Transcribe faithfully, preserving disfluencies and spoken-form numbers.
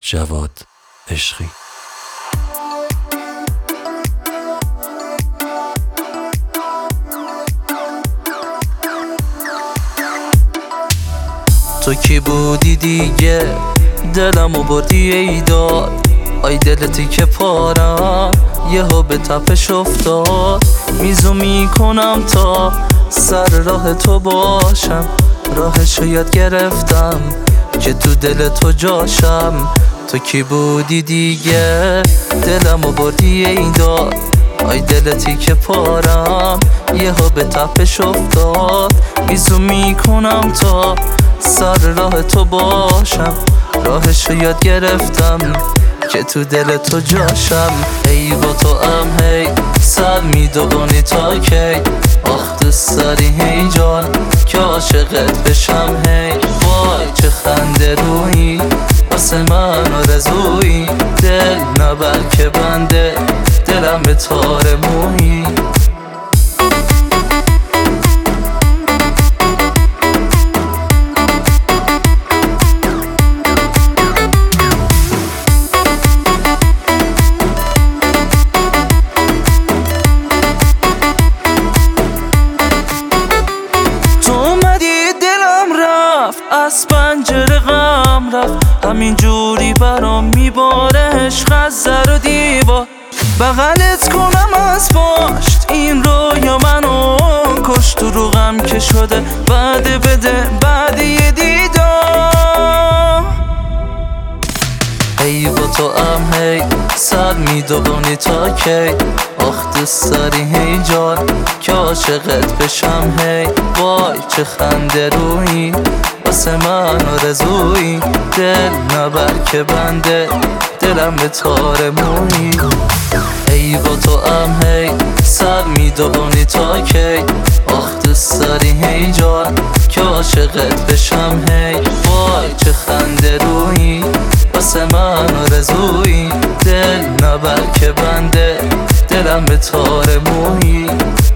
جواد عشقی. تو کی بودی دیگه دلمو بردی ایداد، آی دلتی که پارم یهو به تپش افتاد. میزو میکنم تا سر راه تو باشم، راهشو یاد گرفتم که تو دل تو جاشم. تو کی بودی دیگه دلمو بردی ایداد، آی دلتی که پارم یهو به تپش افتاد. میزو میکنم تا سر راه تو باشم، راهشو یاد گرفتم که تو دل تو جاشم. ای با تو ام هی سر میدوانی تا کی، آخ دوست داری هی جان که عاشقت بشم هی. وای چه خنده رویی واسه من آرزویی، دل نبر که بنده دلم به تار مویی. از پنجره غم رفت، همین جوری برام میباره عشق از زر و دیوار. بغلت کنم از پشت این رویا منو کشت، تو رو غم که شده بعد بده بعد یه دیدار. ای با تو ام هی سر میدوانی تا کی، آخ دوست داری هی جان که عاشقت بشم هی. وای چه خنده رویی واسه من آرزویی، دل نبر که بنده دلم به تار مویی. ای با تو ام هی سر میدوانی تا کی، آخ دوست داری هی جان که عاشقت بشم هی. وای چه خنده رویی واسه من آرزویی، دل نبر که بنده دلم به تار مویی.